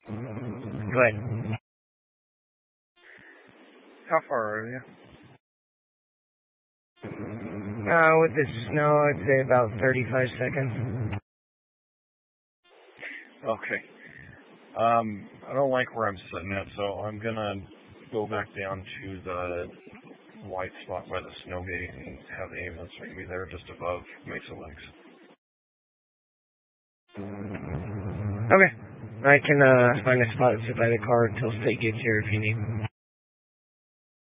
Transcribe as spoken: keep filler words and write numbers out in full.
Go ahead. How far are you? Uh, with the snow, I'd say about thirty-five seconds. Okay. Um, I don't like where I'm sitting at, so I'm gonna go back down to the white spot by the snow gate and have the ambulance meet me there just above Mesa Lakes. Okay. I can uh, find a spot to sit by the car until state gets here if you need.